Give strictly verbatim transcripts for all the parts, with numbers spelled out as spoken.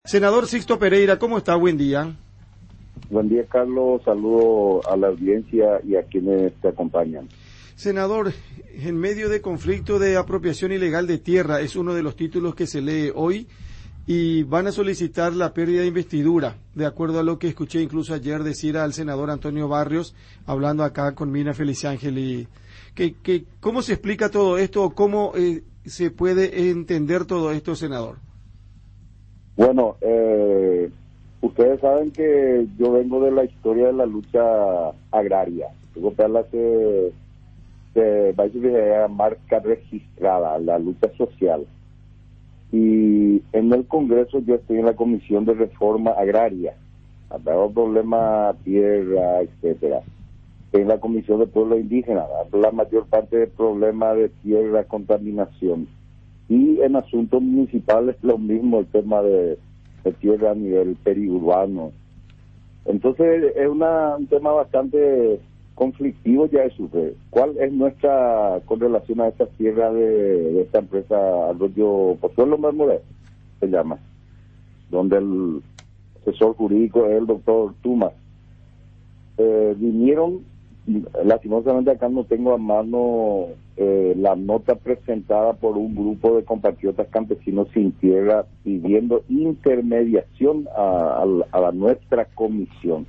Senador Sixto Pereira, ¿cómo está? Buen día. Buen día, Carlos. Saludo a la audiencia y a quienes te acompañan. Senador, en medio de conflicto de apropiación ilegal de tierra, es uno de los títulos que se lee hoy, y van a solicitar la pérdida de investidura, de acuerdo a lo que escuché incluso ayer decir al senador Antonio Barrios, hablando acá con Mina Feliciángel. Y que, que, ¿cómo se explica todo esto? ¿Cómo eh, se puede entender todo esto, senador? Bueno, eh, ustedes saben que yo vengo de la historia de la lucha agraria. Tengo que hablar de, de, de marca registrada, la lucha social. Y en el Congreso yo estoy en la Comisión de Reforma Agraria. Habrá problema tierra, etcétera. En la Comisión de Pueblos Indígenas, la mayor parte del problema de tierra, contaminación. Y en asuntos municipales lo mismo, el tema de, de tierra a nivel periurbano. Entonces es una, un tema bastante conflictivo ya eso. ¿Cuál es nuestra con relación a esta tierra de, de esta empresa Arroyo Pozuelo Marmoret, se llama, donde el asesor jurídico es el doctor Tumas? Eh, vinieron, lastimosamente acá no tengo a mano eh, la nota presentada por un grupo de compatriotas campesinos sin tierra pidiendo intermediación a, a, a la nuestra comisión,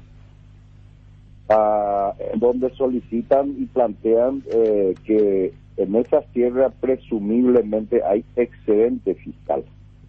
a, donde solicitan y plantean eh, que en esas tierras presumiblemente hay excedente fiscal.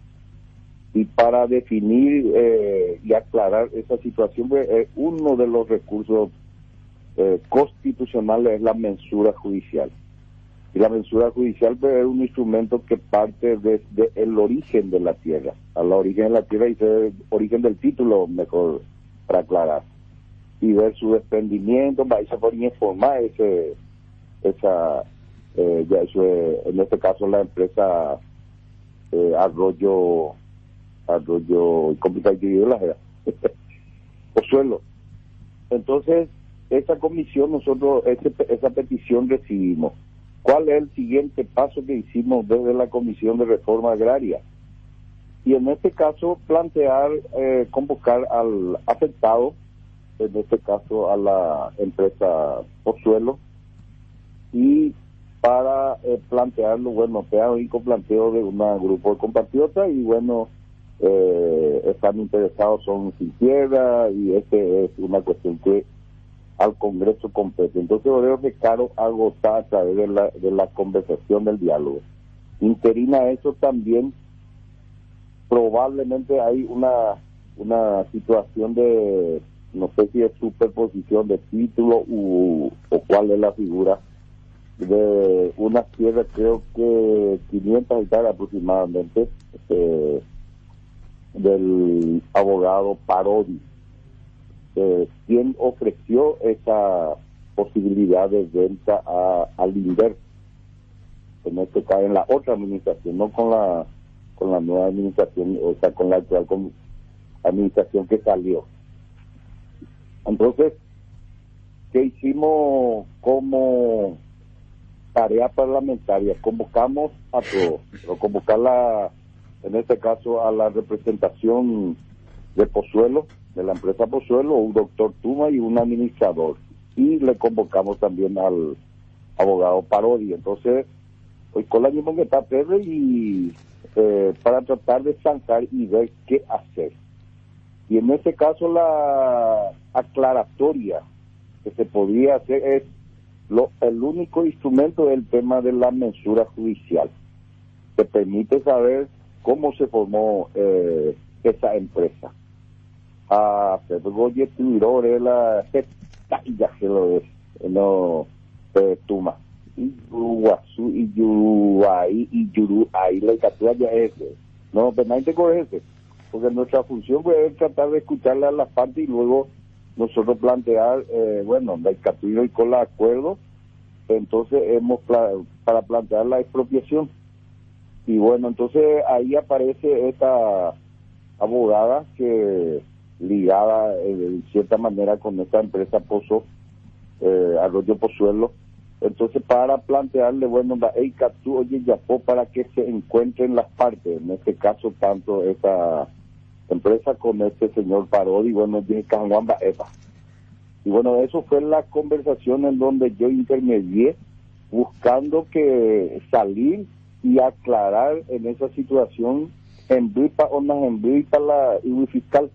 Y para definir eh, y aclarar esa situación, pues, eh, uno de los recursos eh, constitucionales es la mensura judicial. Y la mensura judicial, pues, es un instrumento que parte desde el origen de la tierra, al origen de la tierra y el origen del título, mejor para aclarar, y ver su desprendimiento, para eso por informar ese, esa, eh, ya eso es, en este caso la empresa eh, Arroyo, Arroyo, complicado la Pozuelo. Entonces, esa comisión, nosotros, ese, esa petición recibimos. ¿Cuál es el siguiente paso que hicimos desde la Comisión de Reforma Agraria? Y en este caso, plantear, eh, convocar al afectado, en este caso a la empresa Pozuelo, y para eh, plantearlo, bueno, sea un planteo de un grupo de compatriotas, y bueno, eh, están interesados, son sin tierra, y este es una cuestión que al Congreso compete. Entonces, creo que Caro agotar a través de la, de la conversación, del diálogo. Interina a eso también, probablemente hay una, una situación de, no sé si es superposición de título u, o cuál es la figura, de una tierra, creo que quinientas hectáreas aproximadamente, eh, del abogado Parodi, eh, quien ofreció esa posibilidad de venta a, al INDER, en este caso en la otra administración, no con la con la nueva administración, o sea, con la actual con, administración que salió. Entonces, ¿qué hicimos como tarea parlamentaria? Convocamos a todos, pero convocarla, en este caso a la representación de Pozuelo, de la empresa Pozuelo, un doctor Tuma y un administrador, y le convocamos también al abogado Parodi. Entonces, hoy con la misma que está Pedro, y eh, para tratar de zanjar y ver qué hacer. Y en este caso la aclaratoria que se podría hacer es lo, el único instrumento del tema de la mensura judicial, que permite saber cómo se formó eh, esa empresa. A Pedro Tiro la ya se lo es, no eh, Tuma y Uruguazú y Yuruay y Yuruay la captura ya es no, pero nadie te conoce, porque nuestra función pues, es tratar de escucharle a las partes y luego nosotros plantear, eh, bueno, la captura y con el acuerdo, entonces hemos pla para plantear la expropiación. Y bueno, entonces ahí aparece esta abogada que ligada eh, de cierta manera con esta empresa Pozo, eh, Arroyo Pozuelo. Entonces, para plantearle, bueno, la EICATU, oye, Yapó, para que se encuentren las partes, en este caso, tanto esa empresa con este señor Parodi, bueno, de Canguamba Epa. Y bueno, eso fue la conversación en donde yo intermedié, buscando que salir y aclarar en esa situación en Bripa o no en Bripa la I W I fiscal.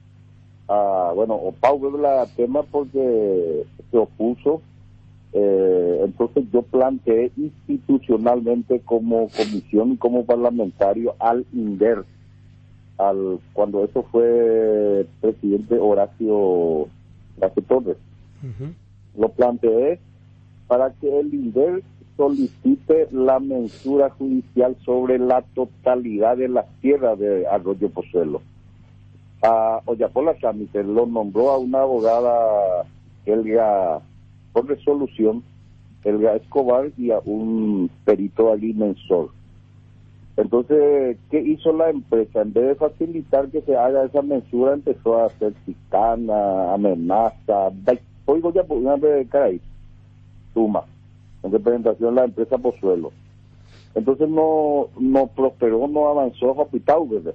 Ah, bueno, o Pau la tema porque se opuso, eh, entonces yo planteé institucionalmente como comisión y como parlamentario al INDER, al cuando eso fue presidente Horacio Horacio Torres. Uh-huh. Lo planteé para que el INDER solicite la mensura judicial sobre la totalidad de las tierras de Arroyo Pozuelo. A Oyapola Chámite lo nombró a una abogada, Elga, por resolución, Elga Escobar, y a un perito agrimensor. Entonces, ¿qué hizo la empresa? En vez de facilitar que se haga esa mensura, empezó a hacer chicana, amenaza, oigo ya por una vez, caray, suma, en representación de la empresa Pozuelo. Entonces no, no prosperó, no avanzó a Hospital, ¿verdad?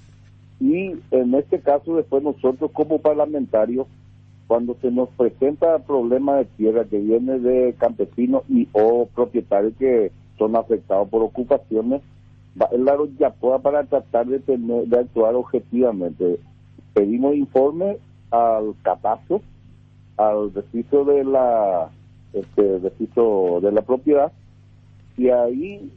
Y en este caso, después nosotros como parlamentarios, cuando se nos presenta problema de tierra que viene de campesinos y o propietarios que son afectados por ocupaciones, va el Laro Yapoa para tratar de tener, de actuar objetivamente. Pedimos informe al catastro, al registro de la este registro de la propiedad, y ahí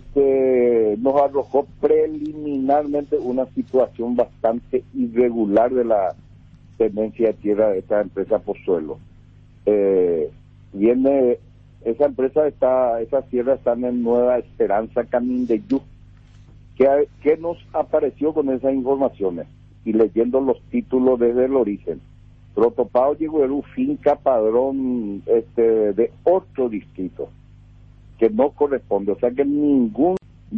este nos arrojó preliminarmente una situación bastante irregular de la tenencia de tierra de esta empresa Pozuelo. Eh, viene, esa empresa está, esas tierras están en Nueva Esperanza, Canindeyú. ¿Qué, ¿Qué nos apareció con esas informaciones? Y leyendo los títulos desde el origen. Protopao llegó finca padrón este de otro distrito que no corresponde, o sea que ningún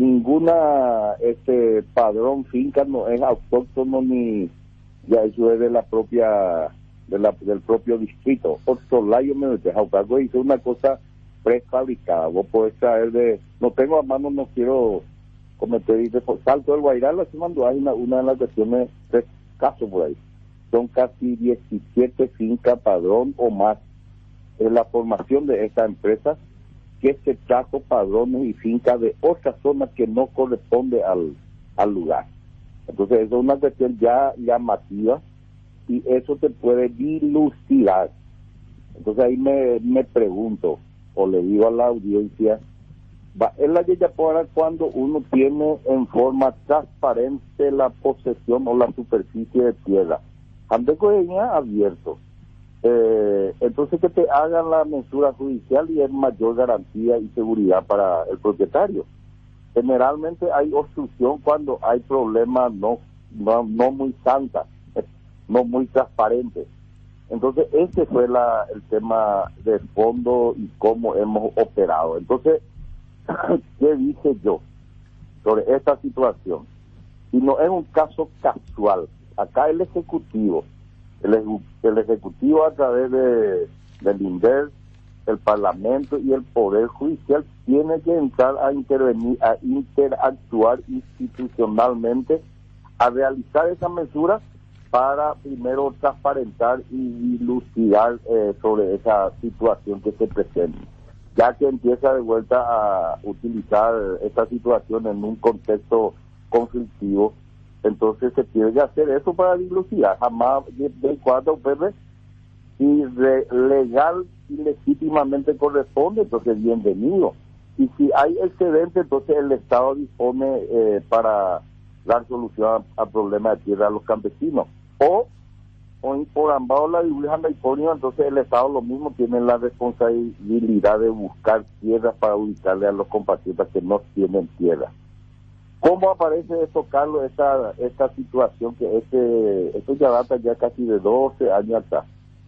ninguna este padrón finca no es autóctono ni ya eso es de la propia de la del propio distrito. Otro layo me deja cargo y hizo una cosa prefabricada. Vos podés traer de, no tengo a mano, no quiero cometer y de Salto del Guairal, así mandó hay una, una de las versiones, tres casos por ahí. Son casi diecisiete fincas padrón o más en la formación de esta empresa, que se trajo padrones y fincas de otras zonas que no corresponde al, al lugar. Entonces eso es una cuestión ya llamativa y eso te puede dilucidar. Entonces ahí me, me pregunto o le digo a la audiencia, va en la Yayapoara cuando uno tiene en forma transparente la posesión o la superficie de tierra, Andeco venía abierto. Eh, entonces que te hagan la mensura judicial y es mayor garantía y seguridad para el propietario. Generalmente hay obstrucción cuando hay problemas no, no, no muy santas, no muy transparentes. Entonces ese fue la, el tema de fondo y cómo hemos operado. Entonces, ¿qué dije yo sobre esta situación? Y no es un caso casual. Acá el Ejecutivo, el, el Ejecutivo a través de, del INDER, el Parlamento y el Poder Judicial tiene que entrar a intervenir, a interactuar institucionalmente, a realizar esa mesura para primero transparentar y dilucidar eh, sobre esa situación que se presenta. Ya que empieza de vuelta a utilizar esta situación en un contexto conflictivo, entonces se tiene que hacer eso para dilucidar, jamás de cuatro P R, si re, legal y legítimamente corresponde, entonces bienvenido. Y si hay excedente, entonces el Estado dispone eh, para dar solución al problema de tierra a los campesinos. O, o por ambos la divulgación de entonces el Estado lo mismo tiene la responsabilidad de buscar tierras para ubicarle a los compatriotas que no tienen tierra. ¿Cómo aparece esto, Carlos, esta, esta situación que este, esto ya data ya casi de doce años atrás?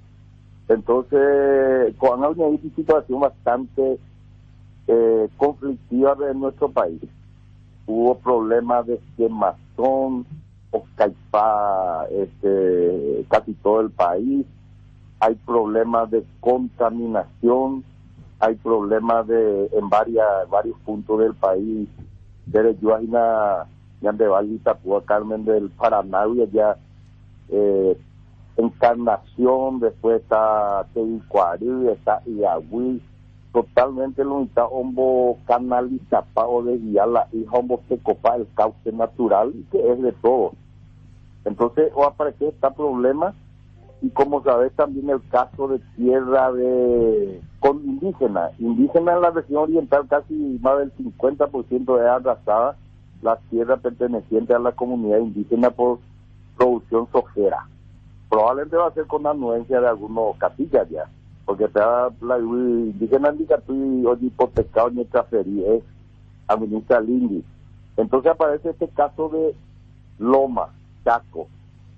Entonces, con una situación bastante eh, conflictiva en nuestro país. Hubo problemas de quemazón, Oscaipá, este, casi todo el país. Hay problemas de contaminación, hay problemas de en varias, varios puntos del país. Dereyuajina, Ñandeval, Itapúa, Carmen del Paraná, y allá eh, Encarnación, después está Tevicuarí, está Iagüí, totalmente la unidad Hombo canalizapa o de guiar la hija Hombo se copa el cauce natural, y que es de todo. Entonces, o aparece este problema, y como sabes también el caso de tierra de con indígenas, indígenas en la región oriental casi más del cincuenta por ciento es arrasada, las tierras pertenecientes a la comunidad indígena por producción sojera. Probablemente va a ser con anuencia de algunos capillas ya, porque está la indígena indica tú hoy hipotecado ni transferir, es administra el índice. Entonces aparece este caso de Loma, Chaco,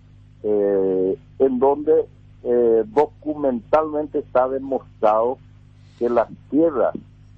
eh, en donde eh, documentalmente está demostrado que las tierras,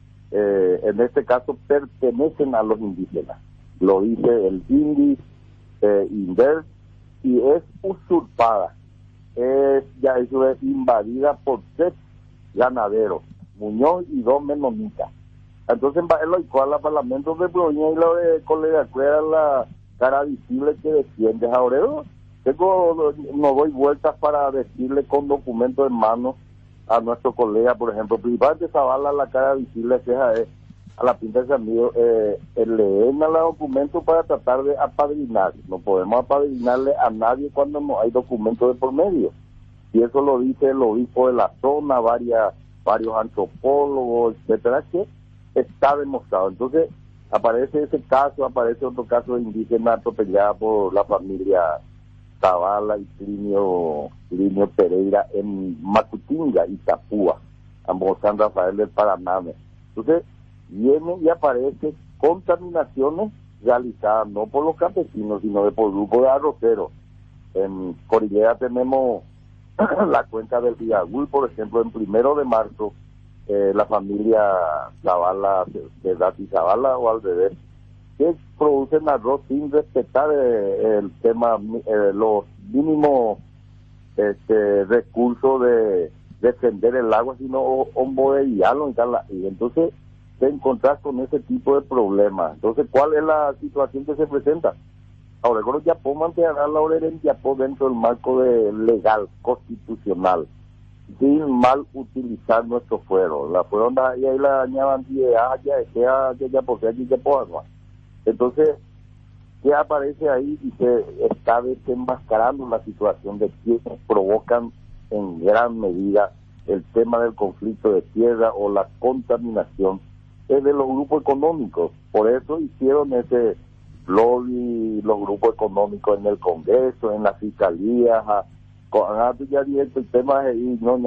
eh, en este caso, pertenecen a los indígenas. Lo dice el índice, eh, Inver, y es usurpada. Es, ya eso es invadida por tres ganaderos, Muñoz y dos menonitas. Entonces, en lo cual el Parlamento de Provincia y lo de Colega Cuera, la cara visible que defiende a Oredo. Tengo, no doy vueltas para decirle con documentos en mano a nuestro colega, por ejemplo, principalmente Zavala, la cara visible que es a la pinta de San Miguel, eh, leen a los documentos para tratar de apadrinar. No podemos apadrinarle a nadie cuando no hay documentos de por medio. Y eso lo dice el obispo de la zona, varias, varios antropólogos, etcétera, que está demostrado. Entonces, aparece ese caso, aparece otro caso de indígena atropellada por la familia Zavala y Plinio, Plinio Pereira en Macutinga, Itapúa, ambos San Rafael del Paraná. Entonces, viene y aparece contaminaciones realizadas no por los campesinos, sino de por grupos de arroceros. En Cordillera tenemos la cuenca del Viagüí, por ejemplo, en primero de marzo, eh, la familia Zavala, de Dati Zavala o al revés, que producen arroz sin respetar eh, el tema, eh, los mínimos este, recursos de defender el agua, sino hombodeguiarlo y entonces te encontrás con ese tipo de problemas. Entonces, ¿cuál es la situación que se presenta? Ahora, con ya puedo mantener la orera en Yapó dentro del marco de legal, constitucional, sin mal utilizar nuestro fuero. La fueron ahí la añaban ya ya ya ya por aquí ya por agua. Entonces, ¿qué aparece ahí? Y se está desenmascarando la situación de quienes provocan en gran medida el tema del conflicto de tierra o la contaminación, es de los grupos económicos. Por eso hicieron ese lobby, los grupos económicos en el Congreso, en la Fiscalía, ya directo el tema de y no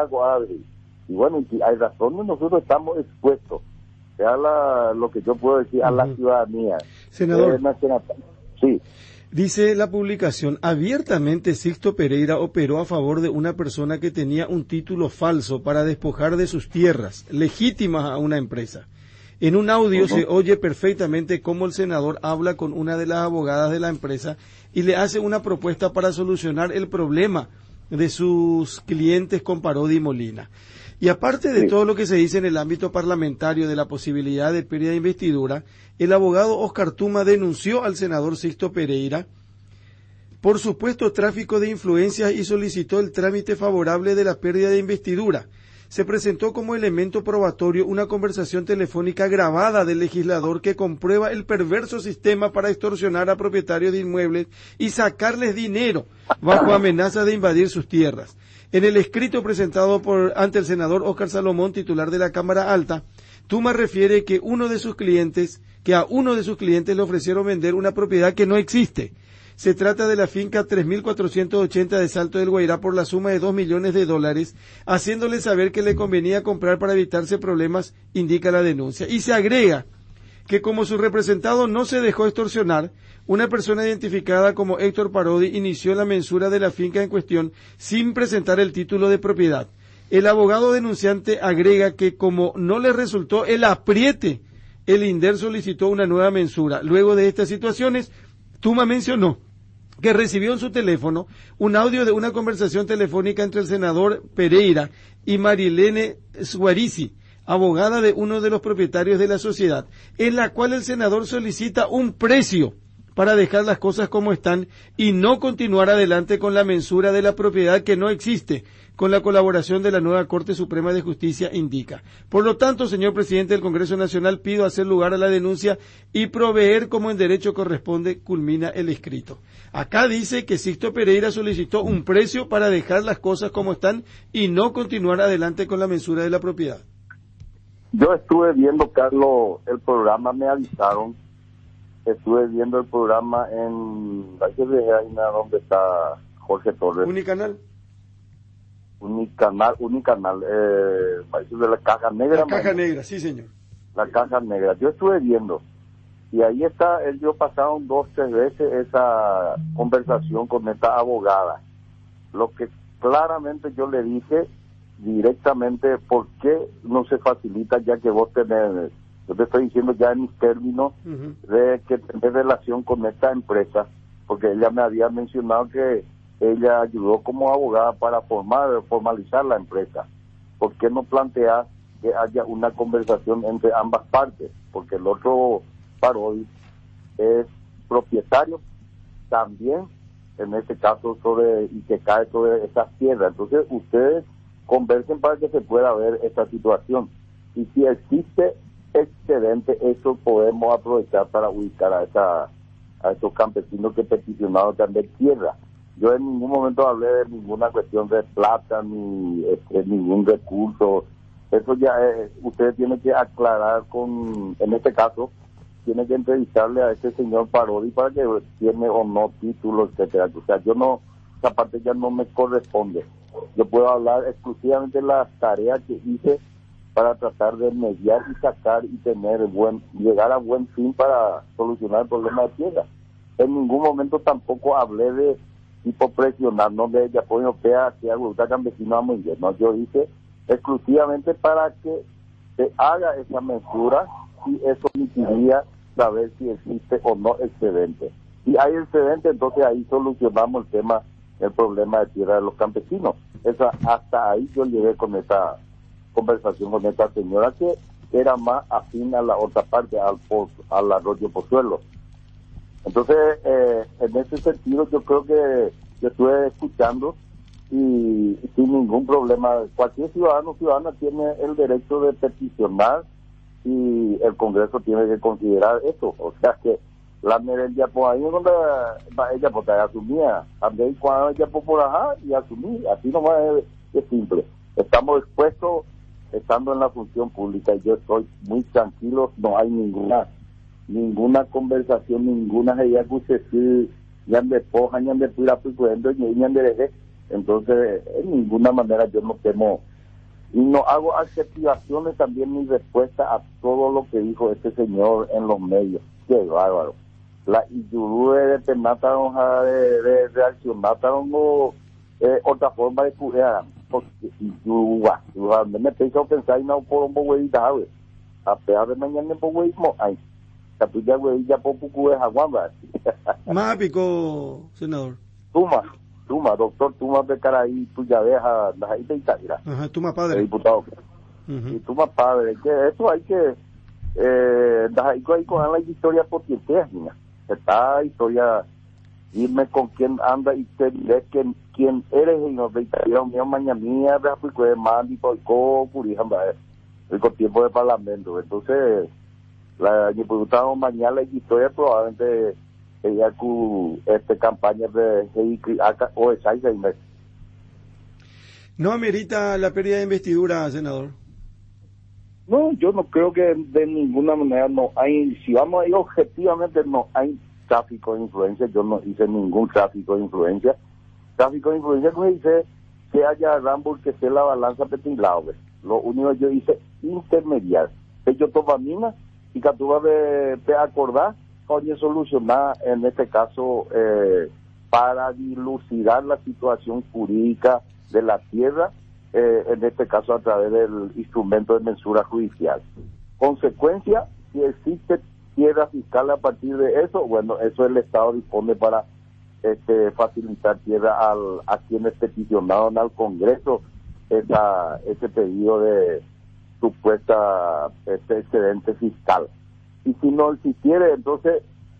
y bueno, y hay razones, nosotros estamos expuestos. A la, lo que yo puedo decir a la uh-huh. ciudadanía. Senador, eh, sí. Dice la publicación, abiertamente Sixto Pereira operó a favor de una persona que tenía un título falso para despojar de sus tierras, legítimas a una empresa. En un audio uh-huh. se oye perfectamente cómo el senador habla con una de las abogadas de la empresa y le hace una propuesta para solucionar el problema de sus clientes con Parodi y Molina. Y aparte de sí. todo lo que se dice en el ámbito parlamentario de la posibilidad de pérdida de investidura, el abogado Oscar Tuma denunció al senador Sixto Pereira por supuesto tráfico de influencias y solicitó el trámite favorable de la pérdida de investidura. Se presentó como elemento probatorio una conversación telefónica grabada del legislador que comprueba el perverso sistema para extorsionar a propietarios de inmuebles y sacarles dinero bajo amenaza de invadir sus tierras. En el escrito presentado por ante el senador Óscar Salomón, titular de la Cámara Alta, Tuma refiere que uno de sus clientes, que a uno de sus clientes le ofrecieron vender una propiedad que no existe. Se trata de la finca tres mil cuatrocientos ochenta de Salto del Guairá por la suma de dos millones de dólares, haciéndole saber que le convenía comprar para evitarse problemas, indica la denuncia. Y se agrega que como su representado no se dejó extorsionar, una persona identificada como Héctor Parodi inició la mensura de la finca en cuestión sin presentar el título de propiedad. El abogado denunciante agrega que como no le resultó el apriete, el INDER solicitó una nueva mensura. Luego de estas situaciones, Tuma mencionó que recibió en su teléfono un audio de una conversación telefónica entre el senador Pereira y Marilene Suarici, abogada de uno de los propietarios de la sociedad, en la cual el senador solicita un precio para dejar las cosas como están y no continuar adelante con la mensura de la propiedad que no existe, con la colaboración de la nueva Corte Suprema de Justicia, indica. Por lo tanto, señor presidente del Congreso Nacional, pido hacer lugar a la denuncia y proveer como en derecho corresponde, culmina el escrito. Acá dice que Sixto Pereira solicitó un precio para dejar las cosas como están y no continuar adelante con la mensura de la propiedad. Yo estuve viendo, Carlos, el programa, me avisaron. Estuve viendo el programa en la donde está Jorge Torres. Unicanal. Unicanal, Unicanal, eh, de la Caja Negra. La Caja Negra, sí, señor. La Caja Negra. Yo estuve viendo. Y ahí está, ellos pasaron dos, tres veces esa conversación con esta abogada. Lo que claramente yo le dije directamente, ¿por qué no se facilita ya que vos tenés... Yo te estoy diciendo ya en mis términos uh-huh. de que tener relación con esta empresa, porque ella me había mencionado que ella ayudó como abogada para formar, formalizar la empresa. ¿Por qué no plantear que haya una conversación entre ambas partes? Porque el otro Parodi es propietario también, en este caso, sobre y que cae sobre esas tierras. Entonces, ustedes conversen para que se pueda ver esta situación. Y si existe excedente, eso podemos aprovechar para ubicar a esa a esos campesinos que peticionaron también tierra. Yo en ningún momento hablé de ninguna cuestión de plata ni este, ningún recurso. Eso ya eh, ustedes tienen que aclarar con, en este caso, tiene que entrevistarle a este señor Parodi para que tiene o no título, etcétera. O sea, yo no, esa parte ya no me corresponde. Yo puedo hablar exclusivamente de las tareas que hice para tratar de mediar y sacar y tener buen, llegar a buen fin para solucionar el problema de tierra. En ningún momento tampoco hablé de tipo presionar, no de ella apoyo que hacia voluntad campesina a muy bien. No, yo hice exclusivamente para que se haga esa mensura y eso permitiría saber si existe o no excedente. Si hay excedente, entonces ahí solucionamos el tema, el problema de tierra de los campesinos. Esa, hasta ahí yo llegué con esta conversación con esta señora que era más afín a la otra parte, al, al arroyo Pozuelo. Entonces, eh, en ese sentido, yo creo que yo estuve escuchando y, y sin ningún problema. Cualquier ciudadano o ciudadana tiene el derecho de peticionar y el Congreso tiene que considerar eso. O sea que la merendia por ahí es donde ella pues asumía, andé cuando ella por allá y asumí, así nomás es, es simple. Estamos expuestos estando en la función pública y yo estoy muy tranquilo, no hay ninguna ninguna conversación, ninguna idea que usted ya de poja, ya de pura picuendo, ya de entonces en ninguna manera yo no temo y no hago adjetivaciones también ni respuesta a todo lo que dijo este señor en los medios. Qué bárbaro. La Iyurú de Tenata de, de reaccionar o eh, otra forma de cuidar porque Iyurú me pensó pensar y no por un poco de itabe a pesar de mañana en poco de ay ya güey ya poco cues aguamba más pico senador Tuma Tuma, doctor Tuma de Caraí, tu ya deja, la gente Itaira. Ajá, Tuma padre. Diputado. Uh-huh. Y Tuma padre, que eso hay que, eh, ahí con la historia por quien técnica. Esta historia, dime con quién anda y te diré quién, quién eres y nos de Italia, unión mañanía, de África, de Mandi, Polco, Purijamba, con tiempo de parlamento. Entonces, la diputado mañana la historia probablemente ella con este campaña de o de ¿No amerita la pérdida de investidura, senador? No, yo no creo que de ninguna manera no hay, si vamos a ir objetivamente, no hay tráfico de influencia. Yo no hice ningún tráfico de influencia. Tráfico de influencia no hice que haya Rambo que sea la balanza petilado. Lo único que yo hice intermediar. Yo topamina y que tuve de, de acordar oye solucionar en este caso eh, para dilucidar la situación jurídica de la tierra, eh, en este caso a través del instrumento de mensura judicial. Consecuencia, si existe tierra fiscal a partir de eso, bueno, eso el Estado dispone para este, facilitar tierra al, a quienes peticionaron al Congreso esa, ese pedido de supuesta este excedente fiscal. Y si no existiera, entonces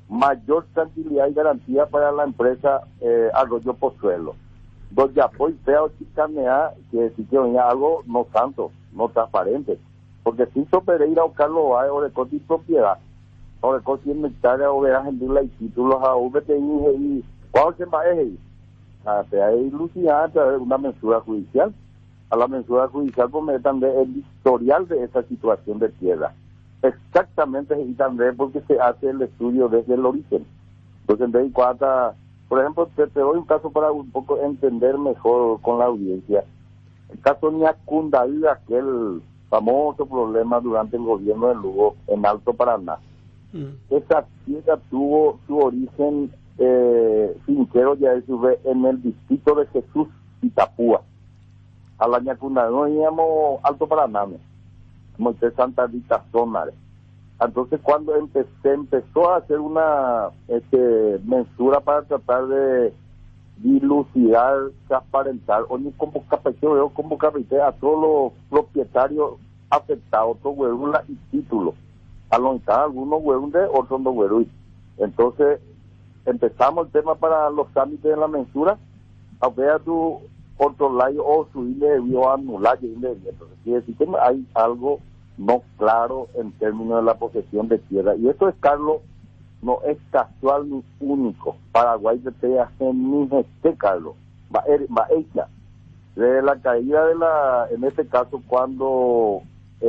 mayor tranquilidad y garantía para la empresa eh, Arroyo Pozuelo. Donde apoy feo chicanea, que si que venía algo no tanto, no transparente. Porque si Sisto Pereira o Carlos Báez, Orecó y propiedad, Orecó cien hectáreas, o verás en y títulos a V T I y ¿cuál se va a ir? A Lucía a través de una mensura judicial. A la mensura judicial pues me también el historial de esa situación de tierra. Exactamente, y también porque se hace el estudio desde el origen. Entonces, en vez de cuata, por ejemplo, te, te doy un caso para un poco entender mejor con la audiencia. El caso Ñacundaí, aquel famoso problema durante el gobierno de Lugo en Alto Paraná. Mm. Esa tierra tuvo su origen eh, finquero ya en el distrito de Jesús Itapúa. A la Ñacundaí no íbamos Alto Paraná, como usted Santa Rita Zonares. Entonces cuando empecé, empezó a hacer una este, mensura para tratar de dilucidar, transparentar, o ni como capiteo, como capité a todos los propietarios afectados, todos huevos y títulos. A los algunos huevos de otros no huevos. Entonces empezamos el tema para los trámites de la mensura, aunque a tu otro lado o subirle debió anular y entonces quiere decir que hay algo no claro en términos de la posesión de tierra. Y esto es, Carlos, no es casual ni único. Paraguay de T ni este, Carlos, va va hecha. Desde la caída de la, en este caso, cuando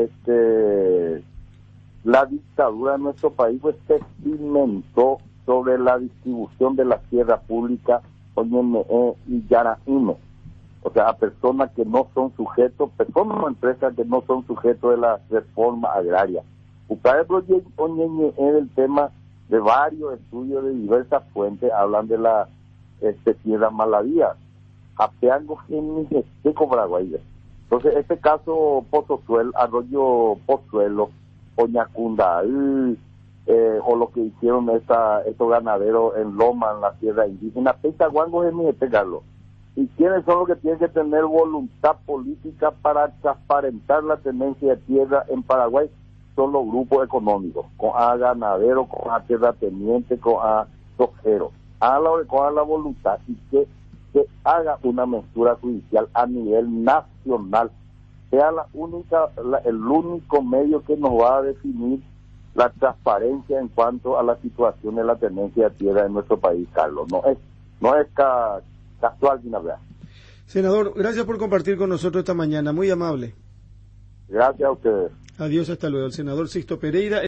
este la dictadura en nuestro país pues se cimentó sobre la distribución de la tierra pública y Yaraíme. O sea, a personas que no son sujetos, personas o empresas que no son sujetos de la reforma agraria. Ustedes en el tema de varios estudios de diversas fuentes hablan de la este, tierra malavía. Apeango Seco Paraguay. Entonces, este caso Pozuelo, Arroyo Pozuelo, Oñacunda, eh, o lo que hicieron esta, estos ganaderos en Loma, en la tierra indígena, Petaguango es mi Carlos. ¿Y quiénes son los que tienen que tener voluntad política para transparentar la tenencia de tierra en Paraguay? Son los grupos económicos, con a ganadero, con a terrateniente, con a sojero. Hágala con la voluntad y que se haga una mensura judicial a nivel nacional. Sea la única, la, el único medio que nos va a definir la transparencia en cuanto a la situación de la tenencia de tierra en nuestro país, Carlos. No es, no es ca, casual ni nada. Senador, gracias por compartir con nosotros esta mañana, muy amable. Gracias a ustedes. Adiós, hasta luego. El senador Sisto Pereira.